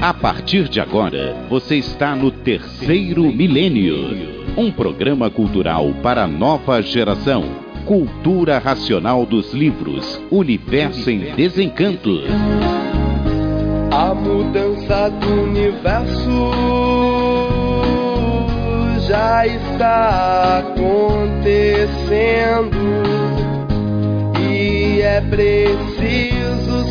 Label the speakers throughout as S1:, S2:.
S1: A partir de agora, você está no Terceiro Milênio, um programa cultural para a nova geração. Cultura racional dos livros, Universo em Desencanto.
S2: A mudança do universo já está acontecendo e é preciso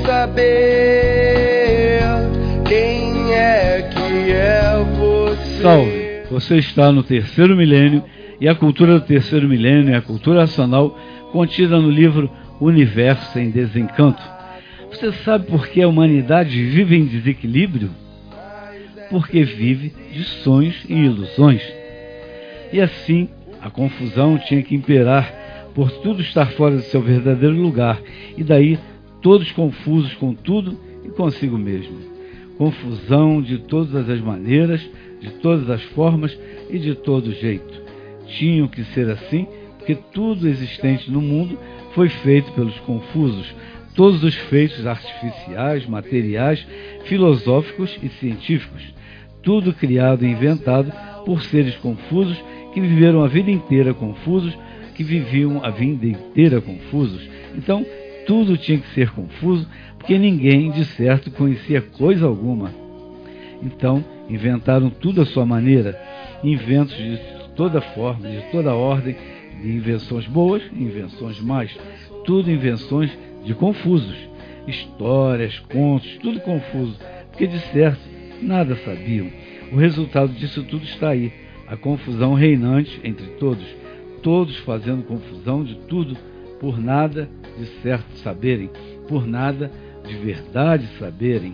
S2: saber quem é que é você.
S3: Salve! Você está no Terceiro Milênio e a cultura do Terceiro Milênio é a cultura racional contida no livro Universo em Desencanto. Você sabe por que a humanidade vive em desequilíbrio? Porque vive de sonhos e ilusões. E assim, a confusão tinha que imperar por tudo estar fora de seu verdadeiro lugar, e daí todos confusos com tudo e consigo mesmo. Confusão de todas as maneiras, de todas as formas e de todo jeito. Tinham que ser assim, porque tudo existente no mundo foi feito pelos confusos. Todos os feitos artificiais, materiais, filosóficos e científicos. Tudo criado e inventado por seres confusos que viveram a vida inteira confusos, que viviam a vida inteira confusos. Então, tudo tinha que ser confuso, porque ninguém, de certo, conhecia coisa alguma. Então, inventaram tudo à sua maneira, inventos de toda forma, de toda ordem, de invenções boas e invenções más, tudo invenções de confusos, histórias, contos, tudo confuso, porque de certo nada sabiam. O resultado disso tudo está aí, a confusão reinante entre todos, todos fazendo confusão de tudo, por nada de certo saberem, por nada de verdade saberem.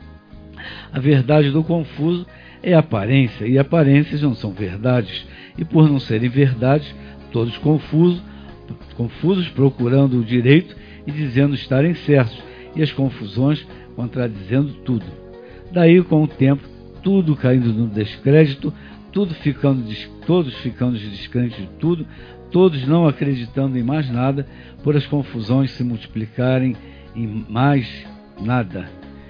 S3: A verdade do confuso é aparência, e aparências não são verdades, e por não serem verdades, todos confusos procurando o direito e dizendo estarem certos, e as confusões contradizendo tudo. Daí, com o tempo, tudo caindo no descrédito, todos ficando descrentes de tudo, todos não acreditando em mais nada, por as confusões se multiplicarem em mais nada.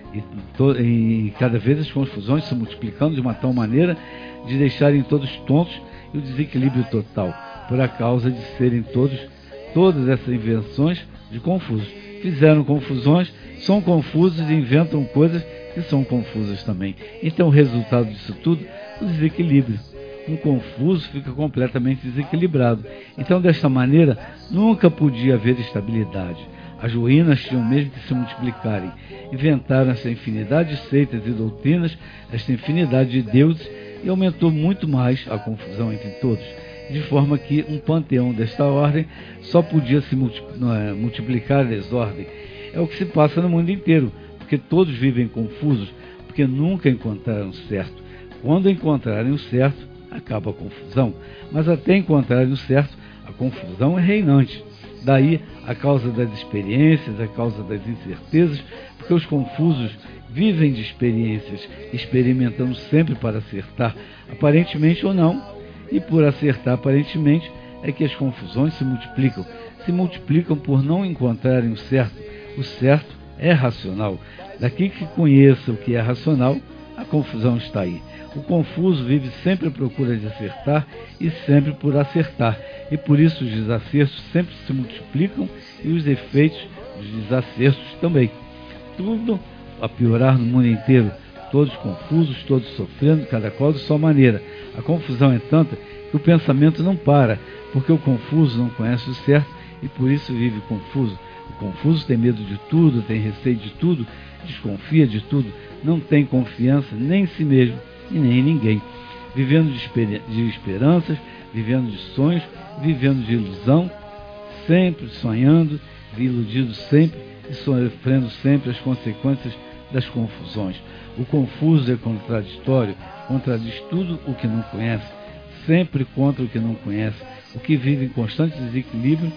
S3: E cada vez as confusões se multiplicando de uma tal maneira de deixarem todos tontos e o desequilíbrio total, por a causa de serem todas essas invenções de confusos. Fizeram confusões, são confusos e inventam coisas que são confusas também. Então o resultado disso tudo, o desequilíbrio. Um confuso fica completamente desequilibrado. Então desta maneira nunca podia haver estabilidade. As ruínas tinham mesmo que se multiplicarem. Inventaram essa infinidade de seitas e doutrinas, esta infinidade de deuses, e aumentou muito mais a confusão entre todos, de forma que um panteão desta ordem só podia se multiplicar a desordem. É o que se passa no mundo inteiro, porque todos vivem confusos, porque nunca encontraram o certo. Quando encontrarem o certo, acaba a confusão, mas até encontrarem o certo, a confusão é reinante. Daí a causa das experiências, a causa das incertezas, porque os confusos vivem de experiências, experimentando sempre para acertar, aparentemente ou não, e por acertar aparentemente é que as confusões se multiplicam por não encontrarem o certo. O certo é racional. Daqui que conheça o que é racional, a confusão está aí. O confuso vive sempre à procura de acertar e sempre por acertar, e por isso os desacertos sempre se multiplicam e os efeitos dos desacertos também. Tudo a piorar no mundo inteiro, todos confusos, todos sofrendo, cada qual de sua maneira. A confusão é tanta que o pensamento não para, porque o confuso não conhece o certo e por isso vive confuso. O confuso tem medo de tudo, tem receio de tudo, desconfia de tudo, não tem confiança nem em si mesmo e nem em ninguém, vivendo de esperanças, vivendo de sonhos, vivendo de ilusão, sempre sonhando, iludido sempre e sofrendo sempre as consequências das confusões. O confuso é contraditório, contradiz tudo o que não conhece, sempre contra o que não conhece, o que vive em constante desequilíbrio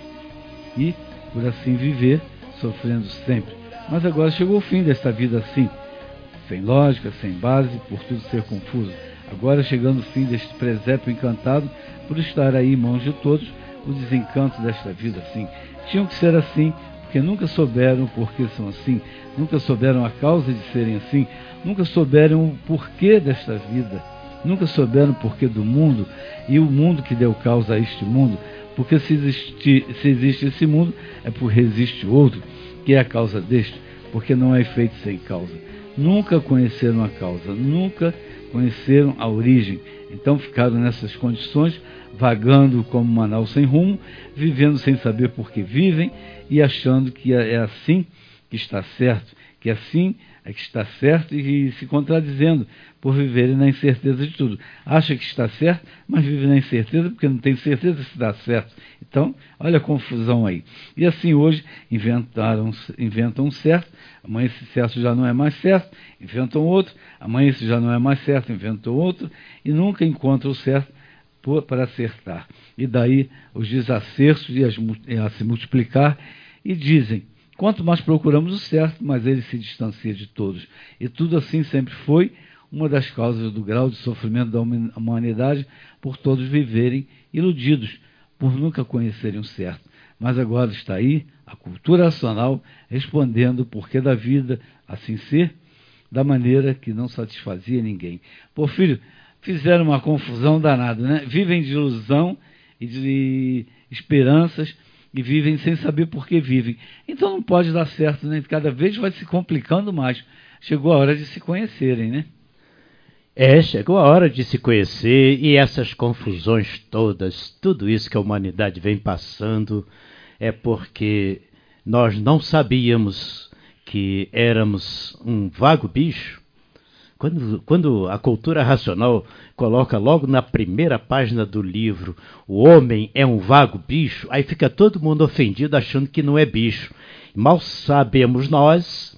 S3: e, por assim viver, sofrendo sempre. Mas agora chegou o fim desta vida assim, sem lógica, sem base, por tudo ser confuso. Agora chegando o fim deste presépio encantado, por estar aí em mãos de todos, o desencanto desta vida assim. Tinham que ser assim, porque nunca souberam por que são assim, nunca souberam a causa de serem assim, nunca souberam o porquê desta vida, nunca souberam o porquê do mundo e o mundo que deu causa a este mundo, porque se existe esse mundo, é porque existe outro, que é a causa deste, porque não é feito sem causa. Nunca conheceram a causa, nunca conheceram a origem, então ficaram nessas condições, vagando como uma nau sem rumo, vivendo sem saber por que vivem e achando que é assim que está certo, que assim é que está certo e se contradizendo por viverem na incerteza de tudo. Acha que está certo, mas vive na incerteza porque não tem certeza se dá certo. Então, olha a confusão aí. E assim hoje inventam um certo, amanhã esse certo já não é mais certo, inventam outro, amanhã esse já não é mais certo, inventam outro, e nunca encontram o certo para acertar. E daí os desacertos a se multiplicar e dizem, quanto mais procuramos o certo, mais ele se distancia de todos. E tudo assim sempre foi uma das causas do grau de sofrimento da humanidade por todos viverem iludidos, por nunca conhecerem o certo. Mas agora está aí a cultura racional respondendo o porquê da vida assim ser, da maneira que não satisfazia ninguém. Porfírio, fizeram uma confusão danada, né? Vivem de ilusão e de esperanças e vivem sem saber por que vivem. Então não pode dar certo, né? Cada vez vai se complicando mais. Chegou a hora de se conhecerem, né?
S4: Chegou a hora de se conhecer e essas confusões todas, tudo isso que a humanidade vem passando, é porque nós não sabíamos que éramos um vago bicho. Quando a cultura racional coloca logo na primeira página do livro, o homem é um vago bicho, aí fica todo mundo ofendido achando que não é bicho. Mal sabíamos nós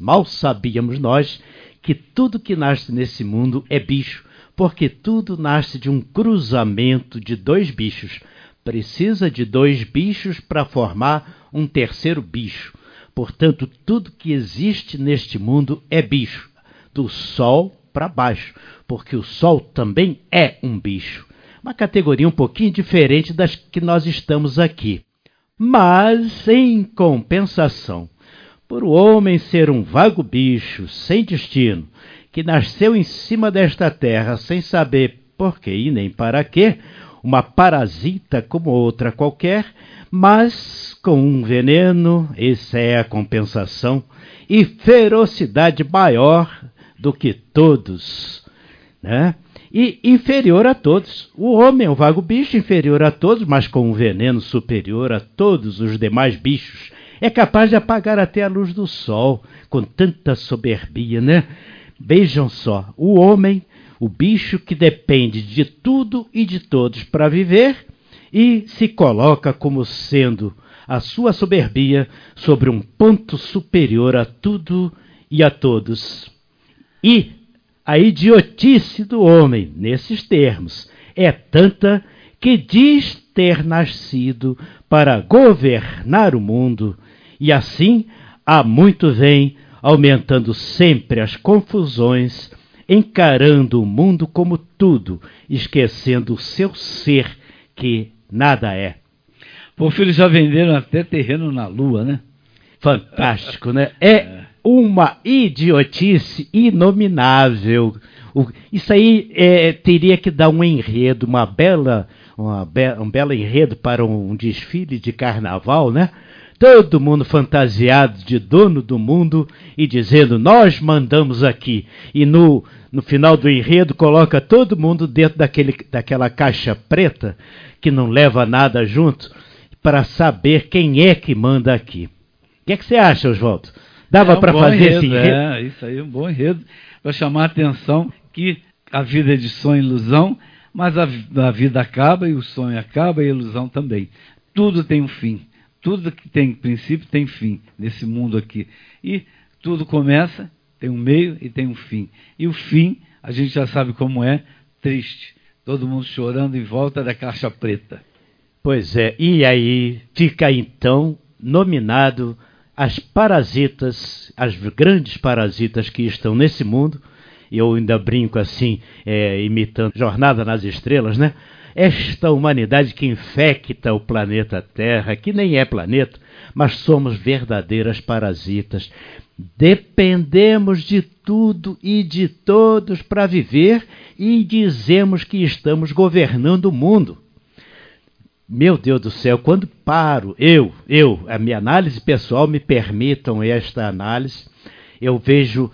S4: que tudo que nasce nesse mundo é bicho, porque tudo nasce de um cruzamento de dois bichos. Precisa de dois bichos para formar um terceiro bicho. Portanto, tudo que existe neste mundo é bicho, do Sol para baixo, porque o Sol também é um bicho. Uma categoria um pouquinho diferente das que nós estamos aqui. Mas, em compensação, por o homem ser um vago bicho sem destino, que nasceu em cima desta terra sem saber por quê e nem para quê, uma parasita como outra qualquer, mas com um veneno, essa é a compensação, e ferocidade maior do que todos, né? E inferior a todos. O homem é um vago bicho inferior a todos, mas com um veneno superior a todos os demais bichos. É capaz de apagar até a luz do sol, com tanta soberbia, né? Vejam só, o homem, o bicho que depende de tudo e de todos para viver, e se coloca como sendo a sua soberbia sobre um ponto superior a tudo e a todos. E a idiotice do homem, nesses termos, é tanta que diz ter nascido para governar o mundo, e assim há muito vem aumentando sempre as confusões, encarando o mundo como tudo, esquecendo o seu ser que nada é.
S3: Porfírio, já venderam até terreno na Lua, né?
S4: Fantástico, né? É uma idiotice inominável. Isso aí teria que dar um enredo, um belo enredo para um desfile de carnaval, né? Todo mundo fantasiado de dono do mundo e dizendo, nós mandamos aqui. E no final do enredo coloca todo mundo dentro daquela caixa preta que não leva nada junto para saber quem é que manda aqui. O que é que você acha, Oswaldo? Dava para fazer esse enredo?
S3: Isso aí é um bom enredo para chamar a atenção que a vida é de sonho e ilusão, mas a vida acaba e o sonho acaba e a ilusão também. Tudo tem um fim. Tudo que tem princípio tem fim nesse mundo aqui. E tudo começa, tem um meio e tem um fim. E o fim, a gente já sabe como é, triste. Todo mundo chorando em volta da caixa preta.
S4: Pois é, e aí fica então nominado as parasitas, as grandes parasitas que estão nesse mundo. Eu ainda brinco assim, imitando Jornada nas Estrelas, né? esta humanidade que infecta o planeta Terra, que nem é planeta, mas somos verdadeiras parasitas. Dependemos de tudo e de todos para viver e dizemos que estamos governando o mundo. Meu Deus do céu, quando paro, a minha análise pessoal, me permitam esta análise, eu vejo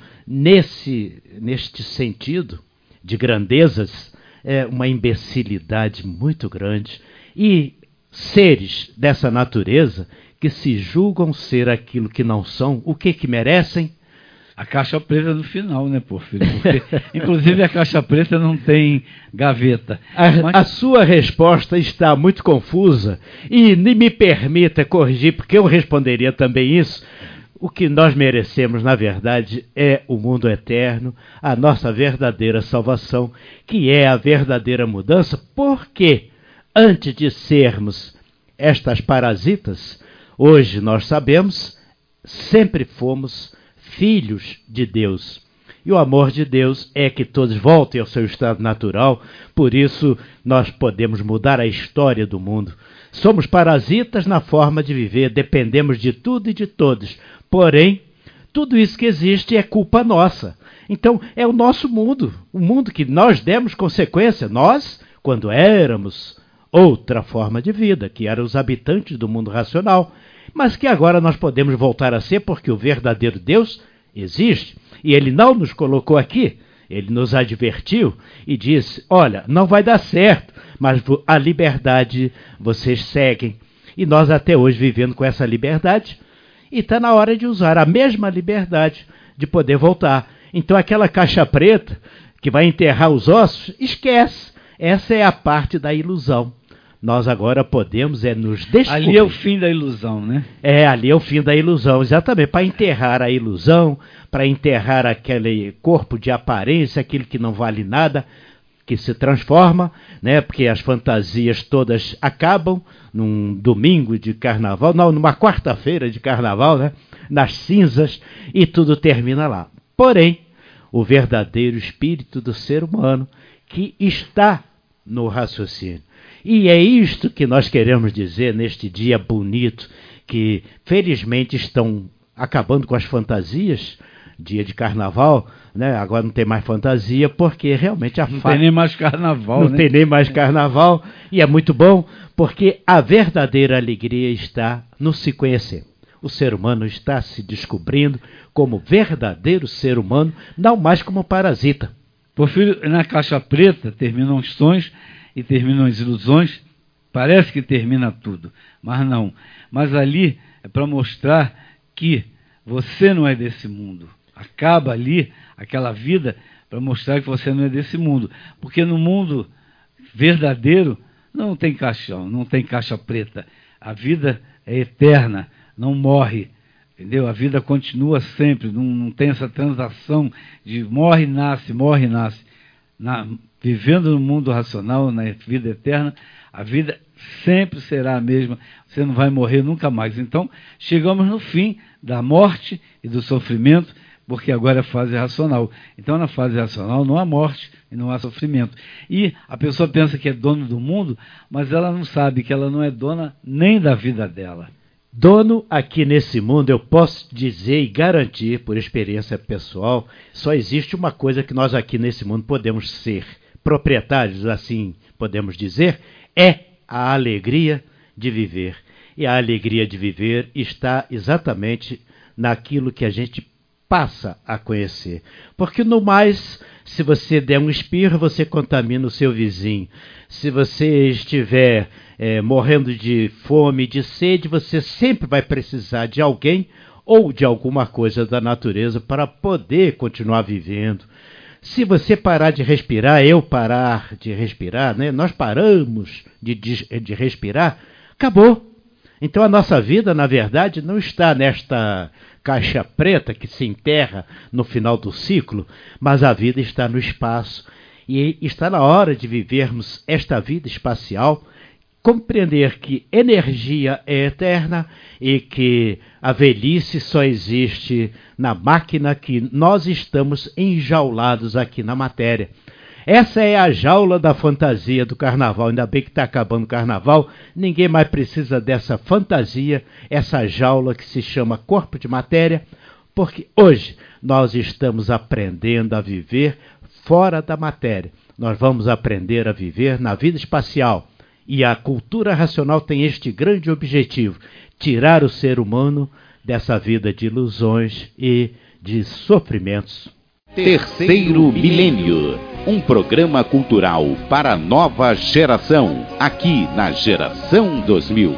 S4: neste sentido de grandezas uma imbecilidade muito grande e seres dessa natureza que se julgam ser aquilo que não são, o que merecem?
S3: A caixa preta no final, né, Porfírio? Porque, inclusive, a caixa preta não tem gaveta.
S4: A sua resposta está muito confusa e me permita corrigir, porque eu responderia também isso. O que nós merecemos, na verdade, é o mundo eterno, a nossa verdadeira salvação, que é a verdadeira mudança, porque antes de sermos estas parasitas, hoje nós sabemos, sempre fomos filhos de Deus. E o amor de Deus é que todos voltem ao seu estado natural, por isso nós podemos mudar a história do mundo. Somos parasitas na forma de viver, dependemos de tudo e de todos. Porém, tudo isso que existe é culpa nossa. Então, é o nosso mundo, o mundo que nós demos consequência. Nós, quando éramos outra forma de vida, que eram os habitantes do mundo racional, mas que agora nós podemos voltar a ser porque o verdadeiro Deus existe. E Ele não nos colocou aqui, Ele nos advertiu e disse, olha, não vai dar certo, mas a liberdade vocês seguem. E nós até hoje vivendo com essa liberdade, e está na hora de usar a mesma liberdade de poder voltar. Então aquela caixa preta que vai enterrar os ossos, esquece. Essa é a parte da ilusão. Nós agora podemos nos descobrir.
S3: Ali é o fim da ilusão, né?
S4: Ali é o fim da ilusão, exatamente. Para enterrar a ilusão, para enterrar aquele corpo de aparência, aquilo que não vale nada, que se transforma, né? Porque as fantasias todas acabam num domingo de carnaval, não, numa quarta-feira de carnaval, né? Nas cinzas, e tudo termina lá. Porém, o verdadeiro espírito do ser humano que está no raciocínio. E é isto que nós queremos dizer neste dia bonito, que felizmente estão acabando com as fantasias, dia de carnaval, né? Agora não tem mais fantasia, porque realmente
S3: não tem nem mais carnaval,
S4: não tem nem mais carnaval, e é muito bom, porque a verdadeira alegria está no se conhecer. O ser humano está se descobrindo como verdadeiro ser humano, não mais como parasita.
S3: Porfírio, na caixa preta terminam os sonhos e terminam as ilusões, parece que termina tudo, mas não. Mas ali é para mostrar que você não é desse mundo. Acaba ali aquela vida para mostrar que você não é desse mundo. Porque no mundo verdadeiro não tem caixão, não tem caixa preta. A vida é eterna, não morre. Entendeu? A vida continua sempre, não tem essa transação de morre e nasce, morre e nasce. Vivendo no mundo racional, na vida eterna, a vida sempre será a mesma, você não vai morrer nunca mais. Então, chegamos no fim da morte e do sofrimento, porque agora é fase racional. Então, na fase racional não há morte e não há sofrimento. E a pessoa pensa que é dono do mundo, mas ela não sabe que ela não é dona nem da vida dela.
S4: Dono aqui nesse mundo, eu posso dizer e garantir, por experiência pessoal, só existe uma coisa que nós aqui nesse mundo podemos ser proprietários, assim podemos dizer, é a alegria de viver. E a alegria de viver está exatamente naquilo que a gente passa a conhecer. Porque no mais, se você der um espirro, você contamina o seu vizinho. Se você estiver morrendo de fome, de sede, você sempre vai precisar de alguém ou de alguma coisa da natureza para poder continuar vivendo. Se você parar de respirar, eu parar de respirar, né? Nós paramos de respirar, acabou. Então a nossa vida, na verdade, não está nesta caixa preta que se enterra no final do ciclo, mas a vida está no espaço. E está na hora de vivermos esta vida espacial, compreender que energia é eterna e que a velhice só existe na máquina que nós estamos enjaulados aqui na matéria. Essa é a jaula da fantasia do carnaval. Ainda bem que está acabando o carnaval, ninguém mais precisa dessa fantasia, essa jaula que se chama corpo de matéria, porque hoje nós estamos aprendendo a viver fora da matéria. Nós vamos aprender a viver na vida espacial. E a cultura racional tem este grande objetivo: tirar o ser humano dessa vida de ilusões e de sofrimentos.
S1: Terceiro Milênio, um programa cultural para a nova geração, aqui na Geração 2000.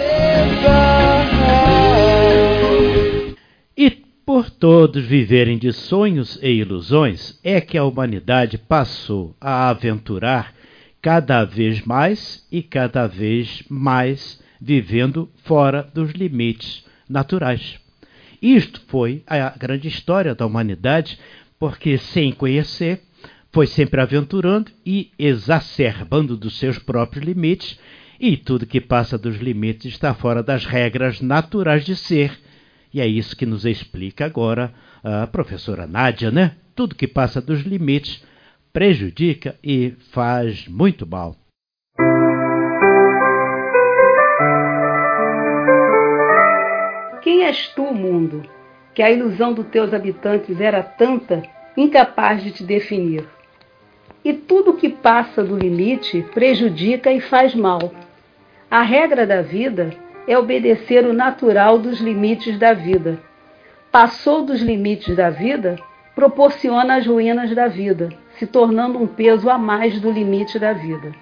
S4: E por todos viverem de sonhos e ilusões, é que a humanidade passou a aventurar cada vez mais e cada vez mais vivendo fora dos limites naturais. Isto foi a grande história da humanidade, porque sem conhecer, foi sempre aventurando e exacerbando dos seus próprios limites, e tudo que passa dos limites está fora das regras naturais de ser. E é isso que nos explica agora a professora Nádia, né? Tudo que passa dos limites prejudica e faz muito mal.
S5: Quem és tu, mundo, que a ilusão dos teus habitantes era tanta, incapaz de te definir? E tudo que passa do limite prejudica e faz mal. A regra da vida é obedecer o natural dos limites da vida. Passou dos limites da vida, proporciona as ruínas da vida, se tornando um peso a mais do limite da vida.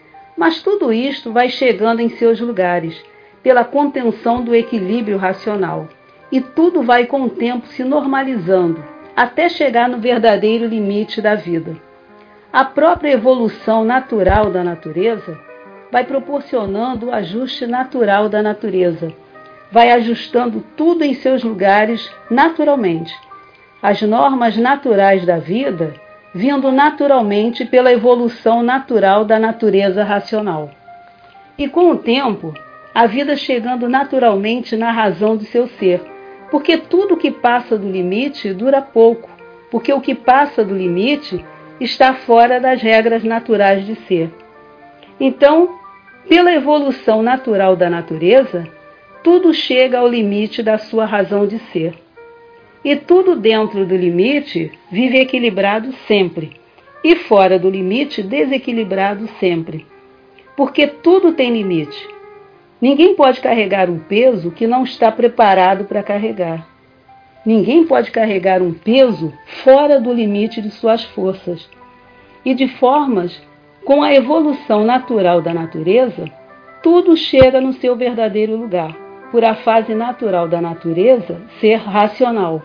S5: Mas tudo isto vai chegando em seus lugares, pela contenção do equilíbrio racional. E tudo vai com o tempo se normalizando, até chegar no verdadeiro limite da vida. A própria evolução natural da natureza vai proporcionando o ajuste natural da natureza, vai ajustando tudo em seus lugares naturalmente. As normas naturais da vida vindo naturalmente pela evolução natural da natureza racional. E com o tempo, a vida chegando naturalmente na razão do seu ser, porque tudo que passa do limite dura pouco, porque o que passa do limite está fora das regras naturais de ser. Então, pela evolução natural da natureza, tudo chega ao limite da sua razão de ser. E tudo dentro do limite vive equilibrado sempre, e fora do limite desequilibrado sempre. Porque tudo tem limite. Ninguém pode carregar um peso que não está preparado para carregar. Ninguém pode carregar um peso fora do limite de suas forças. E de formas, com a evolução natural da natureza, tudo chega no seu verdadeiro lugar, por a fase natural da natureza ser racional.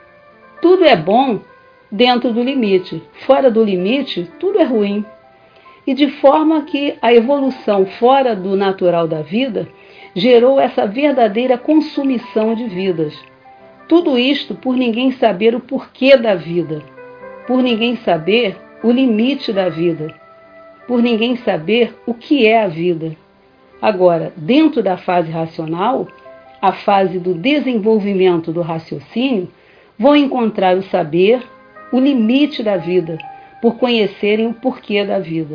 S5: Tudo é bom dentro do limite, fora do limite, tudo é ruim. E de forma que a evolução fora do natural da vida gerou essa verdadeira consumição de vidas. Tudo isto por ninguém saber o porquê da vida, por ninguém saber o limite da vida, por ninguém saber o que é a vida. Agora, dentro da fase racional, a fase do desenvolvimento do raciocínio, vão encontrar o saber, o limite da vida, por conhecerem o porquê da vida.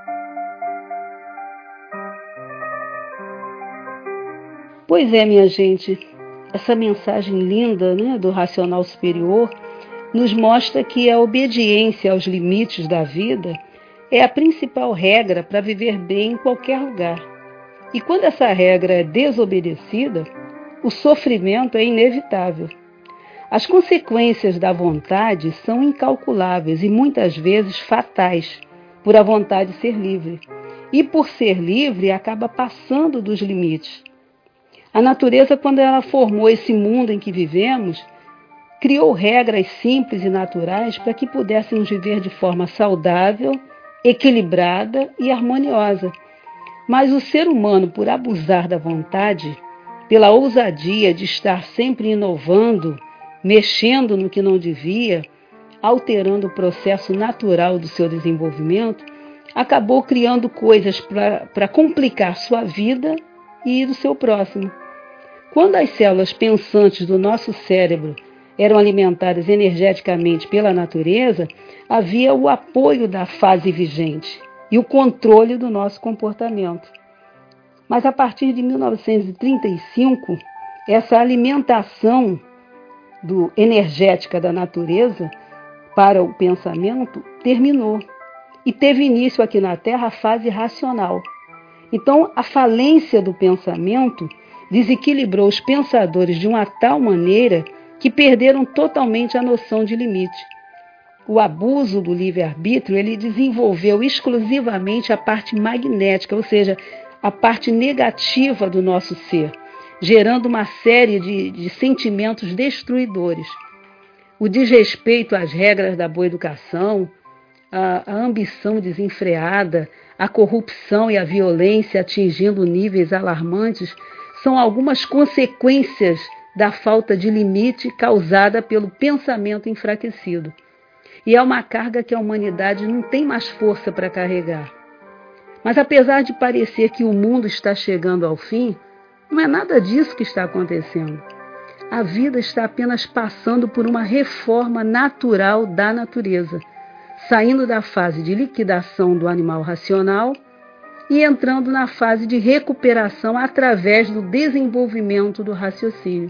S5: Pois é, minha gente, essa mensagem linda, né, do racional superior nos mostra que a obediência aos limites da vida é a principal regra para viver bem em qualquer lugar. E quando essa regra é desobedecida, o sofrimento é inevitável. As consequências da vontade são incalculáveis e muitas vezes fatais, por a vontade ser livre. E por ser livre, acaba passando dos limites. A natureza, quando ela formou esse mundo em que vivemos, criou regras simples e naturais para que pudéssemos viver de forma saudável, equilibrada e harmoniosa. Mas o ser humano, por abusar da vontade, pela ousadia de estar sempre inovando, mexendo no que não devia, alterando o processo natural do seu desenvolvimento, acabou criando coisas para complicar sua vida e do seu próximo. Quando as células pensantes do nosso cérebro eram alimentadas energeticamente pela natureza, havia o apoio da fase vigente e o controle do nosso comportamento. Mas a partir de 1935, essa alimentação energética da natureza para o pensamento terminou e teve início aqui na Terra a fase racional. Então, a falência do pensamento desequilibrou os pensadores de uma tal maneira que perderam totalmente a noção de limite. O abuso do livre-arbítrio, ele desenvolveu exclusivamente a parte magnética, ou seja, a parte negativa do nosso ser, gerando uma série de sentimentos destruidores. O desrespeito às regras da boa educação, a ambição desenfreada, a corrupção e a violência atingindo níveis alarmantes são algumas consequências da falta de limite causada pelo pensamento enfraquecido. E é uma carga que a humanidade não tem mais força para carregar. Mas apesar de parecer que o mundo está chegando ao fim, não é nada disso que está acontecendo. A vida está apenas passando por uma reforma natural da natureza, saindo da fase de liquidação do animal racional e entrando na fase de recuperação através do desenvolvimento do raciocínio.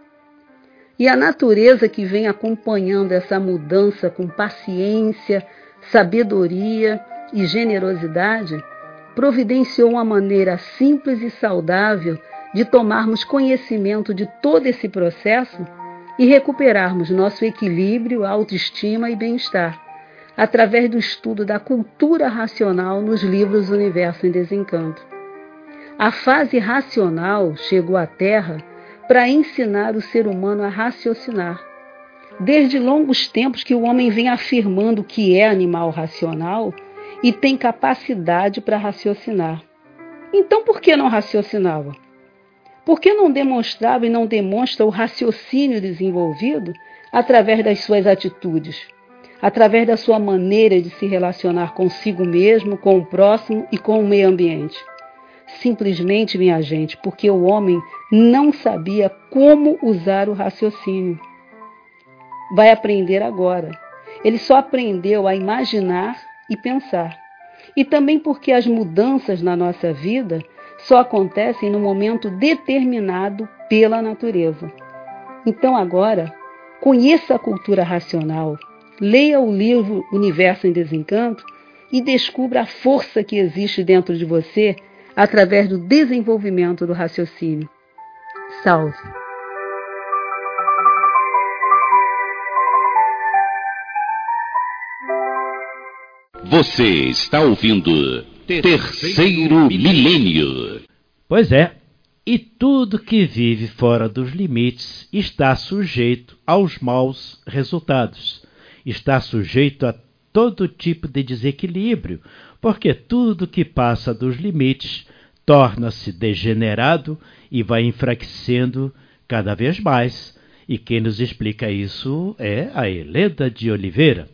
S5: E a natureza que vem acompanhando essa mudança com paciência, sabedoria e generosidade, providenciou uma maneira simples e saudável de tomarmos conhecimento de todo esse processo e recuperarmos nosso equilíbrio, autoestima e bem-estar, através do estudo da cultura racional nos livros Universo em Desencanto. A fase racional chegou à Terra para ensinar o ser humano a raciocinar. Desde longos tempos que o homem vem afirmando que é animal racional e tem capacidade para raciocinar. Então, por que não raciocinava? Por que não demonstrava e não demonstra o raciocínio desenvolvido através das suas atitudes, através da sua maneira de se relacionar consigo mesmo, com o próximo e com o meio ambiente? Simplesmente, minha gente, porque o homem não sabia como usar o raciocínio. Vai aprender agora. Ele só aprendeu a imaginar e pensar. E também porque as mudanças na nossa vida só acontecem no momento determinado pela natureza. Então agora, conheça a cultura racional, leia o livro Universo em Desencanto e descubra a força que existe dentro de você através do desenvolvimento do raciocínio. Salve!
S1: Você está ouvindo Terceiro Milênio.
S4: Pois é, e tudo que vive fora dos limites está sujeito aos maus resultados. Está sujeito a todo tipo de desequilíbrio, porque tudo que passa dos limites torna-se degenerado e vai enfraquecendo cada vez mais. E quem nos explica isso é a Helena de Oliveira.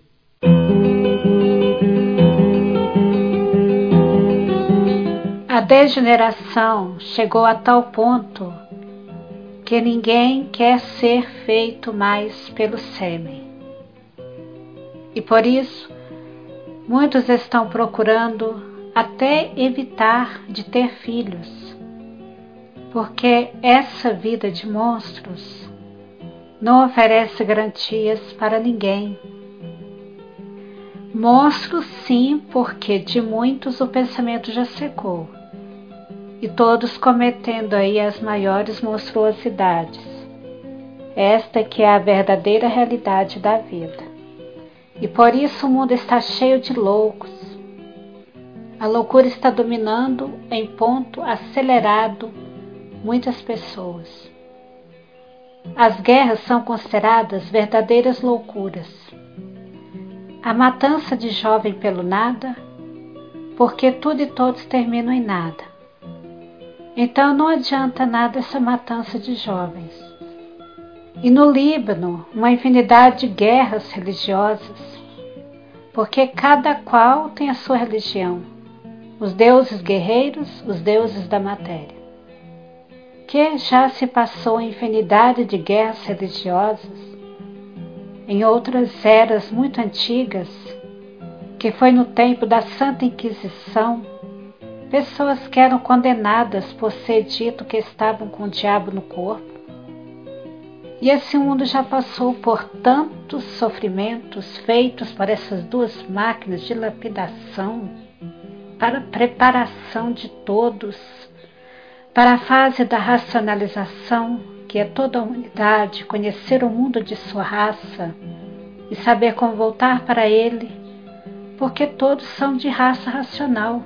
S6: A degeneração chegou a tal ponto que ninguém quer ser feito mais pelo sêmen. E por isso, muitos estão procurando até evitar de ter filhos, porque essa vida de monstros não oferece garantias para ninguém. Monstros sim, porque de muitos o pensamento já secou, e todos cometendo aí as maiores monstruosidades. Esta que é a verdadeira realidade da vida. E por isso o mundo está cheio de loucos. A loucura está dominando em ponto acelerado muitas pessoas. As guerras são consideradas verdadeiras loucuras. A matança de jovem pelo nada, porque tudo e todos terminam em nada. Então não adianta nada essa matança de jovens. E no Líbano, uma infinidade de guerras religiosas, porque cada qual tem a sua religião, os deuses guerreiros, os deuses da matéria. Que já se passou a infinidade de guerras religiosas, em outras eras muito antigas, que foi no tempo da Santa Inquisição, pessoas que eram condenadas por ser dito que estavam com o diabo no corpo. E esse mundo já passou por tantos sofrimentos feitos por essas duas máquinas de lapidação, para a preparação de todos, para a fase da racionalização, que é toda a humanidade conhecer o mundo de sua raça e saber como voltar para ele, porque todos são de raça racional.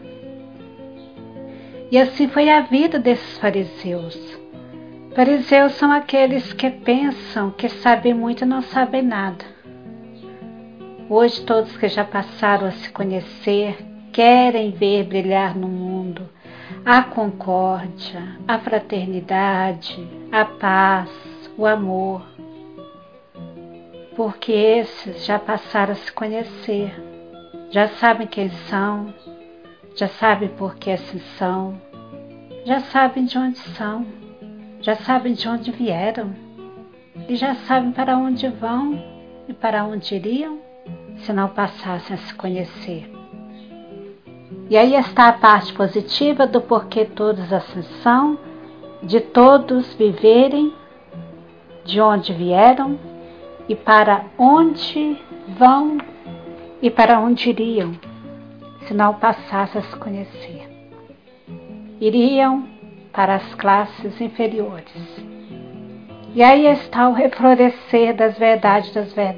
S6: E assim foi a vida desses fariseus. Fariseus são aqueles que pensam que sabem muito e não sabem nada. Hoje todos que já passaram a se conhecer querem ver brilhar no mundo a concórdia, a fraternidade, a paz, o amor. Porque esses já passaram a se conhecer, já sabem quem são, já sabem por que assim são, já sabem de onde são, já sabem de onde vieram e já sabem para onde vão e para onde iriam se não passassem a se conhecer. E aí está a parte positiva do porquê todos assim são, de todos viverem de onde vieram e para onde vão e para onde iriam se não passassem a se conhecer. Iriam para as classes inferiores. E aí está o reflorescer das verdades.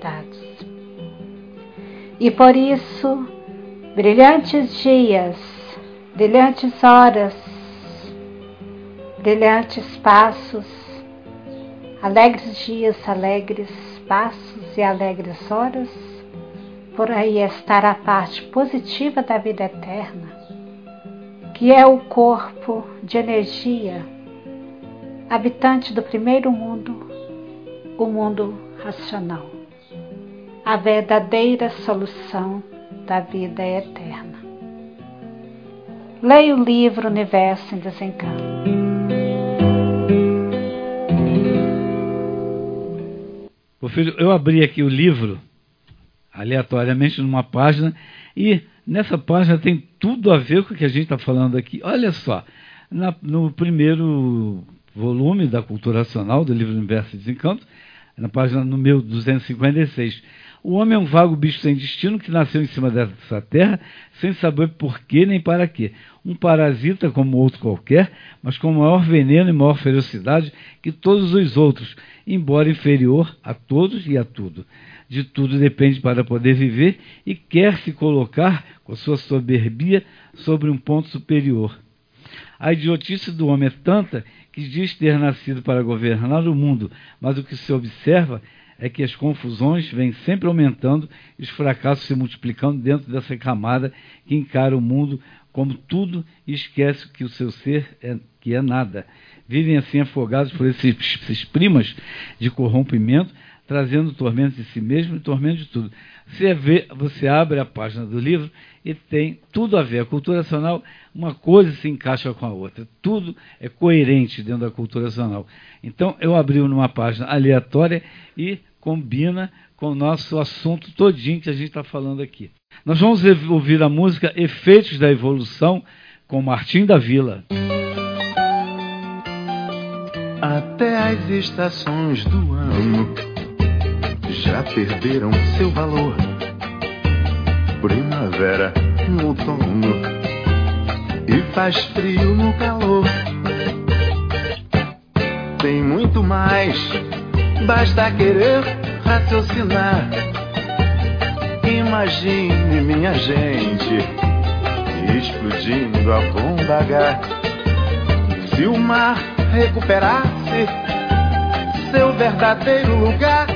S6: E por isso, brilhantes dias, brilhantes horas, brilhantes passos, alegres dias, alegres passos e alegres horas, por aí estará a parte positiva da vida eterna, que é o corpo de energia, habitante do primeiro mundo, o mundo racional, a verdadeira solução da vida eterna. Leia o livro Universo em Desencanto.
S3: Ô filho, eu abri aqui o livro aleatoriamente numa página e nessa página tem tudo a ver com o que a gente está falando aqui. Olha só, no primeiro volume da Cultura Racional, do livro Universo e Desencanto, na página número 256, o homem é um vago bicho sem destino que nasceu em cima dessa terra sem saber por quê nem para quê. Um parasita como outro qualquer, mas com maior veneno e maior ferocidade que todos os outros, embora inferior a todos e a tudo. De tudo depende para poder viver e quer se colocar, com sua soberbia, sobre um ponto superior. A idiotice do homem é tanta que diz ter nascido para governar o mundo, mas o que se observa é que as confusões vêm sempre aumentando e os fracassos se multiplicando dentro dessa camada que encara o mundo como tudo e esquece que o seu ser que é nada. Vivem assim afogados por esses primas de corrompimento, trazendo tormento de si mesmo e tormento de tudo. Você abre a página do livro e tem tudo a ver. A cultura racional, uma coisa se encaixa com a outra. Tudo é coerente dentro da cultura racional. Então, eu abri numa página aleatória e combina com o nosso assunto todinho que a gente está falando aqui. Nós vamos ouvir a música Efeitos da Evolução com Martim da Vila.
S2: Até as estações do ano já perderam seu valor. Primavera no outono e faz frio no calor. Tem muito mais, basta querer raciocinar. Imagine, minha gente, explodindo a bomba H. Se o mar recuperasse seu verdadeiro lugar,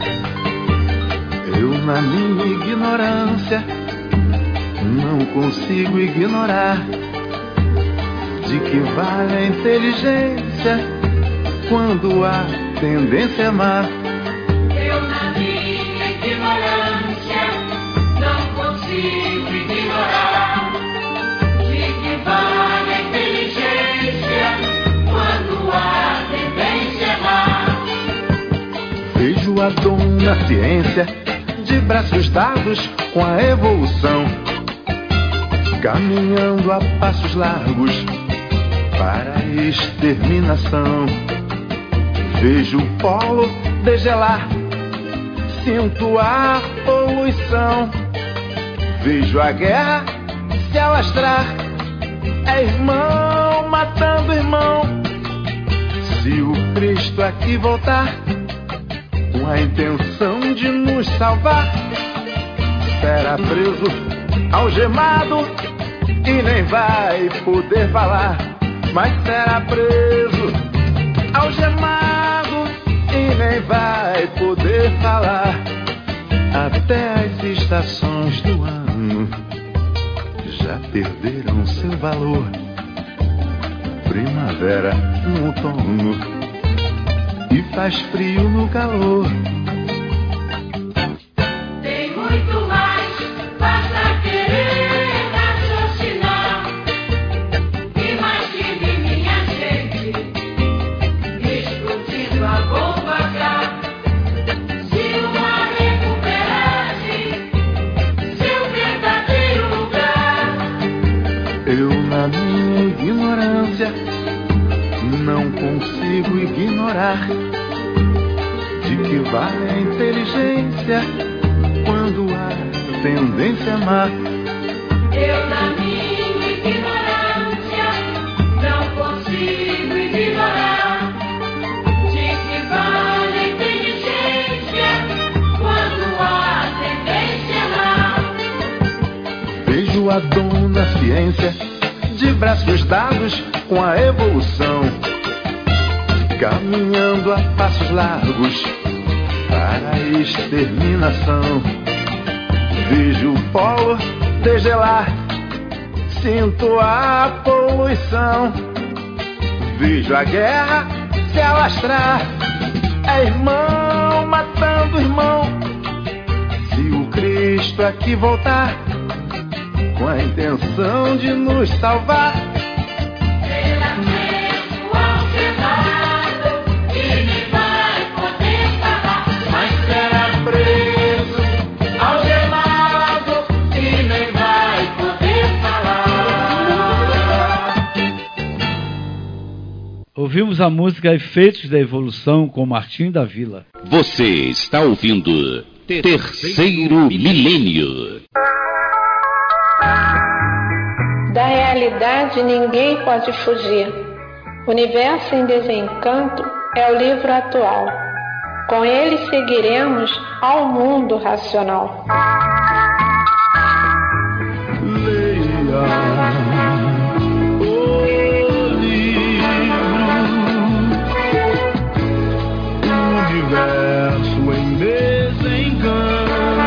S2: eu, na minha ignorância, não consigo ignorar de que vale a inteligência quando a tendência é má.
S7: Eu, na minha ignorância, não consigo ignorar de que vale a inteligência quando a tendência é má.
S2: Vejo a dona na ciência, de braços dados com a evolução, caminhando a passos largos para a exterminação. Vejo o polo degelar, sinto a poluição. Vejo a guerra se alastrar, é irmão matando irmão. Se o Cristo aqui voltar, com a intenção de nos salvar, será preso, algemado e nem vai poder falar. Mas será preso, algemado e nem vai poder falar. Até as estações do ano já perderam seu valor. Primavera no outono e faz frio no calor.
S7: Tem muito mais, basta querer raciocinar. Imagine minha gente discutindo a bomba H. Se o mar recuperasse seu verdadeiro lugar.
S2: Eu, na minha ignorância, não consigo ignorar de que vale a inteligência quando há tendência má.
S7: Eu, na minha ignorância, não consigo ignorar de que vale a inteligência quando há tendência má.
S2: Vejo a dona ciência de braços dados com a evolução, caminhando a passos largos para a exterminação. Vejo o polo degelar, sinto a poluição. Vejo a guerra se alastrar, é irmão matando irmão. Se o Cristo aqui voltar, com a intenção de nos salvar,
S7: será preso, algemado e nem vai poder falar.
S2: mas será preso, algemado e nem vai poder falar.
S3: Ouvimos a música Efeitos da Evolução com Martim da Vila.
S1: Você está ouvindo Terceiro Milênio.
S8: Da realidade ninguém pode fugir. Universo em Desencanto é o livro atual. Com ele seguiremos ao mundo racional.
S2: Leia o livro Universo em Desencanto.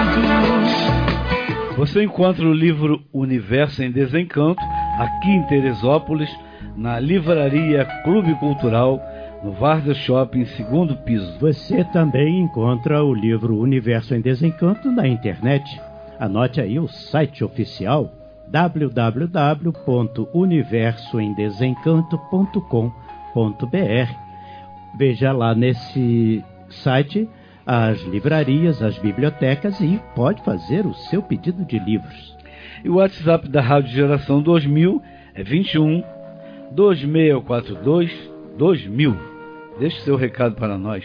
S3: Você encontra o livro Universo em Desencanto aqui em Teresópolis, na Livraria Clube Cultural, no Varda Shopping, segundo piso.
S4: Você também encontra o livro Universo em Desencanto na internet. Anote aí o site oficial www.universoemdesencanto.com.br. Veja lá nesse site as livrarias, as bibliotecas e pode fazer o seu pedido de livros.
S3: E o WhatsApp da Rádio Geração 2000 é 21 2642 2000. Deixe seu recado para nós.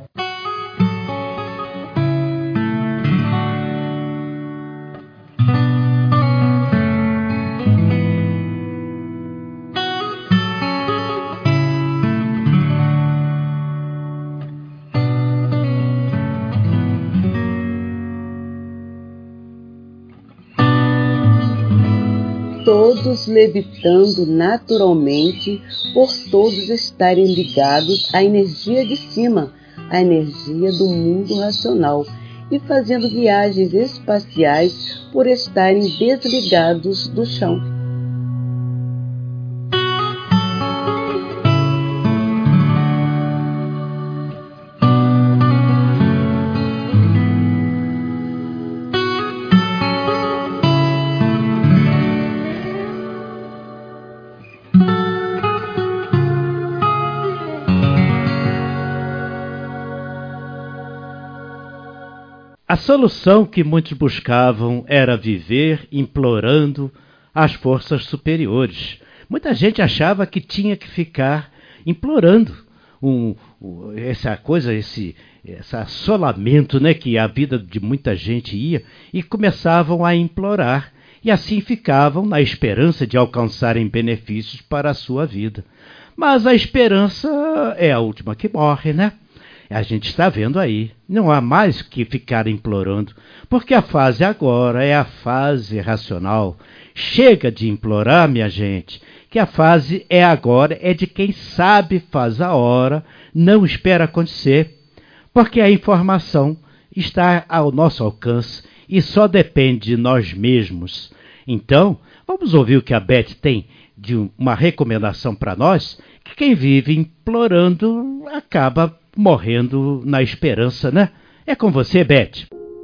S5: Todos levitando naturalmente, por todos estarem ligados à energia de cima, à energia do mundo racional, e fazendo viagens espaciais por estarem desligados do chão.
S4: solução que muitos buscavam era viver implorando as forças superiores. Muita gente achava que tinha que ficar implorando essa coisa, esse assolamento, né, que a vida de muita gente ia, e começavam a implorar. E assim ficavam na esperança de alcançarem benefícios para a sua vida. Mas a esperança é a última que morre, né? A gente está vendo aí. Não há mais que ficar implorando, porque a fase agora é a fase racional. Chega de implorar, minha gente, que a fase agora é de quem sabe, faz a hora, não espera acontecer, porque a informação está ao nosso alcance e só depende de nós mesmos. Então, vamos ouvir o que a Beth tem de uma recomendação para nós, que quem vive implorando acaba morrendo na esperança, né? É com você, Beth.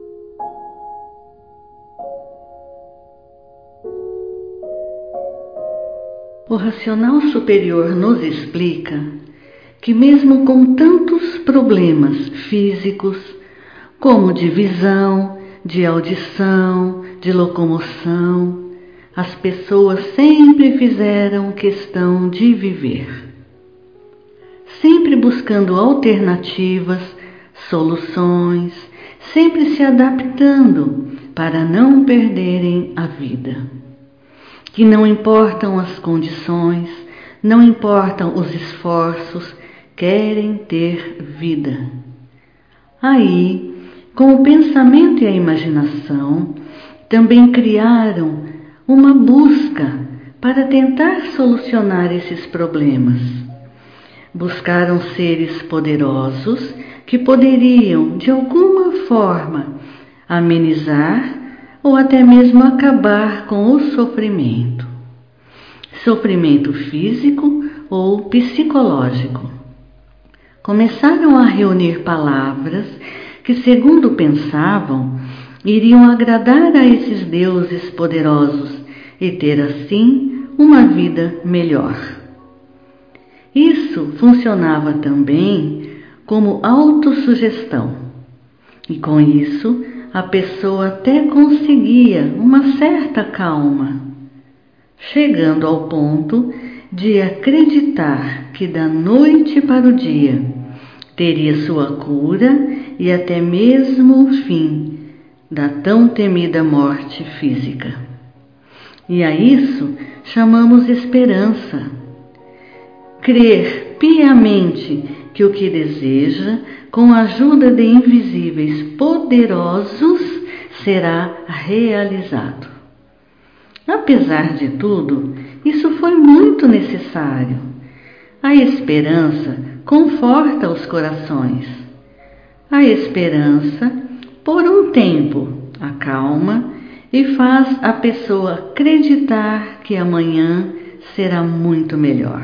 S9: O racional superior nos explica que mesmo com tantos problemas físicos, como de visão, de audição, de locomoção, as pessoas sempre fizeram questão de viver, sempre buscando alternativas, soluções, sempre se adaptando para não perderem a vida. Que não importam as condições, não importam os esforços, querem ter vida. Aí, com o pensamento e a imaginação, também criaram uma busca para tentar solucionar esses problemas. Buscaram seres poderosos que poderiam, de alguma forma, amenizar ou até mesmo acabar com o sofrimento. Sofrimento físico ou psicológico. Começaram a reunir palavras que, segundo pensavam, iriam agradar a esses deuses poderosos e ter assim uma vida melhor. Isso funcionava também como autossugestão, e com isso a pessoa até conseguia uma certa calma, chegando ao ponto de acreditar que da noite para o dia teria sua cura e até mesmo o fim da tão temida morte física. E a isso chamamos esperança. Crer piamente que o que deseja, com a ajuda de invisíveis poderosos, será realizado. Apesar de tudo, isso foi muito necessário. A esperança conforta os corações. A esperança, por um tempo, acalma e faz a pessoa acreditar que amanhã será muito melhor.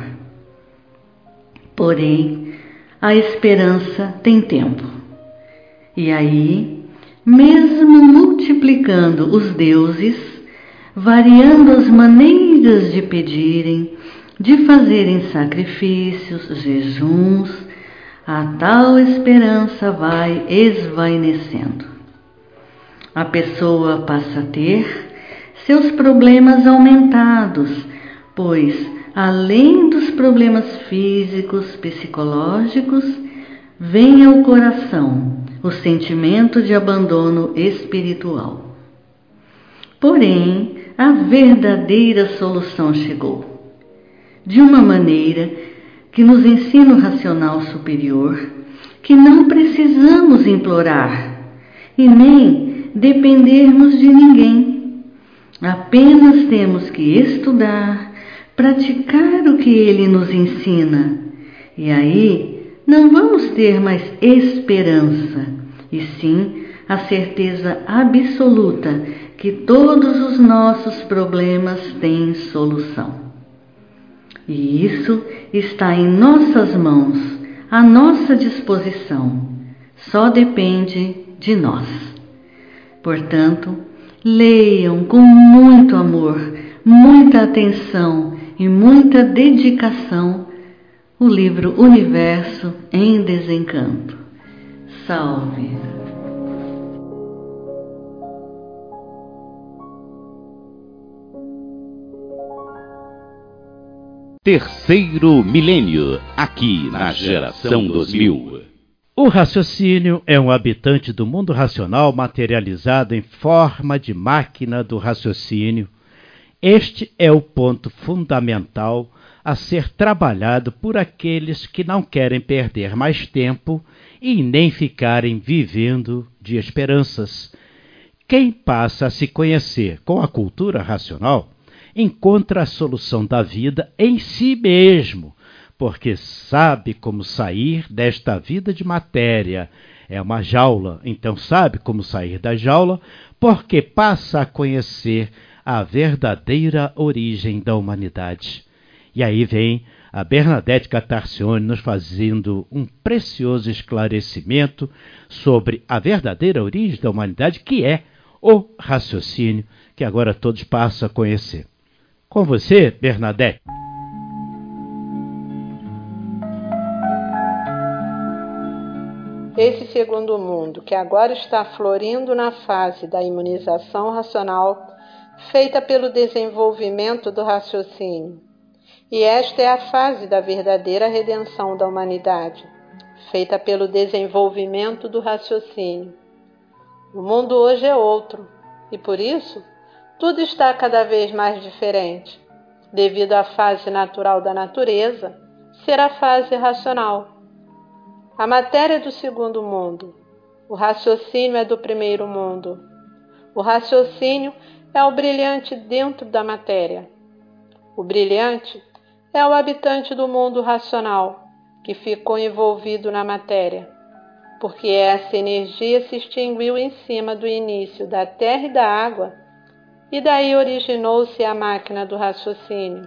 S9: Porém, a esperança tem tempo. E aí, mesmo multiplicando os deuses, variando as maneiras de pedirem, de fazerem sacrifícios, jejuns, a tal esperança vai esvainecendo. A pessoa passa a ter seus problemas aumentados, pois, além dos problemas físicos, psicológicos, vem ao coração o sentimento de abandono espiritual. Porém, a verdadeira solução chegou, de uma maneira que nos ensina o racional superior, que não precisamos implorar e nem dependermos de ninguém. Apenas temos que estudar, praticar o que ele nos ensina. E aí não vamos ter mais esperança, e sim a certeza absoluta que todos os nossos problemas têm solução. E isso está em nossas mãos, à nossa disposição. Só depende de nós. Portanto, leiam com muito amor, muita atenção e muita dedicação o livro Universo em Desencanto. Salve!
S1: Terceiro milênio, aqui na Geração 2000.
S4: O raciocínio é um habitante do mundo racional materializado em forma de máquina do raciocínio. Este é o ponto fundamental a ser trabalhado por aqueles que não querem perder mais tempo e nem ficarem vivendo de esperanças. Quem passa a se conhecer com a cultura racional encontra a solução da vida em si mesmo, porque sabe como sair desta vida de matéria. É uma jaula, então sabe como sair da jaula, porque passa a conhecer a verdadeira origem da humanidade. E aí vem a Bernadette Catarcione nos fazendo um precioso esclarecimento sobre a verdadeira origem da humanidade, que é o raciocínio, que agora todos passam a conhecer. Com você, Bernadette.
S8: Esse segundo mundo, que agora está florindo na fase da imunização racional, feita pelo desenvolvimento do raciocínio. E esta é a fase da verdadeira redenção da humanidade, feita pelo desenvolvimento do raciocínio. O mundo hoje é outro, e por isso, tudo está cada vez mais diferente, devido à fase natural da natureza ser a fase racional. A matéria é do segundo mundo, o raciocínio é do primeiro mundo. O raciocínio é o brilhante dentro da matéria. O brilhante é o habitante do mundo racional, que ficou envolvido na matéria, porque essa energia se extinguiu em cima do início da terra e da água, e daí originou-se a máquina do raciocínio.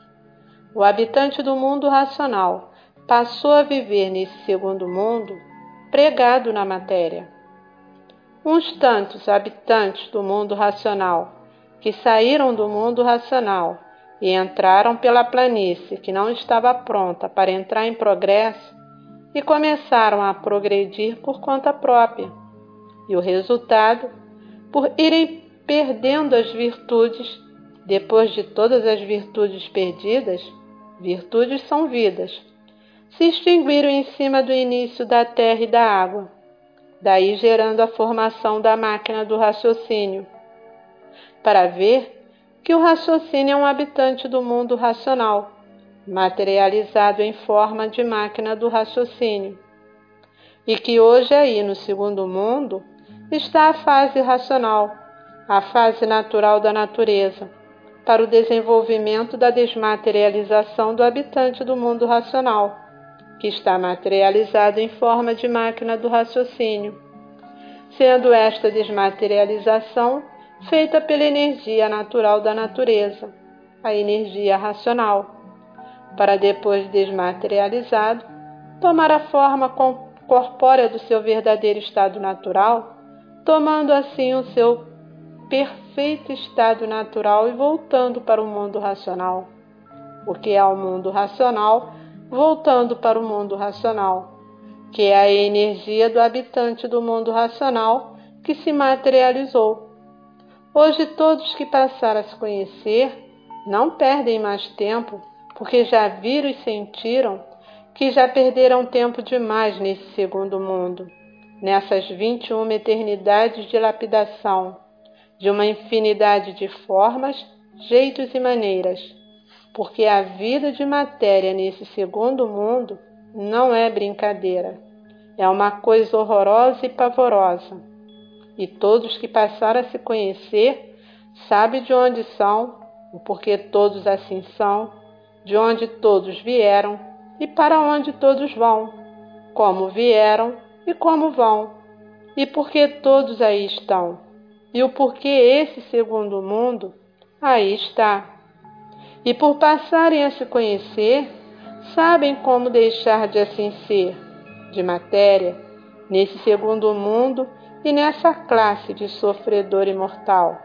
S8: O habitante do mundo racional passou a viver nesse segundo mundo pregado na matéria. Uns tantos habitantes do mundo racional que saíram do mundo racional e entraram pela planície que não estava pronta para entrar em progresso e começaram a progredir por conta própria. E o resultado, por irem perdendo as virtudes, depois de todas as virtudes perdidas, virtudes são vidas, se extinguiram em cima do início da terra e da água, daí gerando a formação da máquina do raciocínio, para ver que o raciocínio é um habitante do mundo racional, materializado em forma de máquina do raciocínio, e que hoje aí no segundo mundo está a fase racional, a fase natural da natureza, para o desenvolvimento da desmaterialização do habitante do mundo racional, que está materializado em forma de máquina do raciocínio, sendo esta desmaterialização feita pela energia natural da natureza, a energia racional, para depois desmaterializado, tomar a forma corpórea do seu verdadeiro estado natural, tomando assim o seu perfeito estado natural e voltando para o mundo racional. O que é o mundo racional, voltando para o mundo racional, que é a energia do habitante do mundo racional que se materializou. Hoje todos que passaram a se conhecer não perdem mais tempo, porque já viram e sentiram que já perderam tempo demais nesse segundo mundo, nessas 21 eternidades de lapidação, de uma infinidade de formas, jeitos e maneiras, porque a vida de matéria nesse segundo mundo não é brincadeira, é uma coisa horrorosa e pavorosa. E todos que passaram a se conhecer sabem de onde são, o porquê todos assim são, de onde todos vieram e para onde todos vão, como vieram e como vão, e porque todos aí estão, e o porquê esse segundo mundo aí está. E por passarem a se conhecer, sabem como deixar de assim ser, de matéria, nesse segundo mundo e nessa classe de sofredor imortal.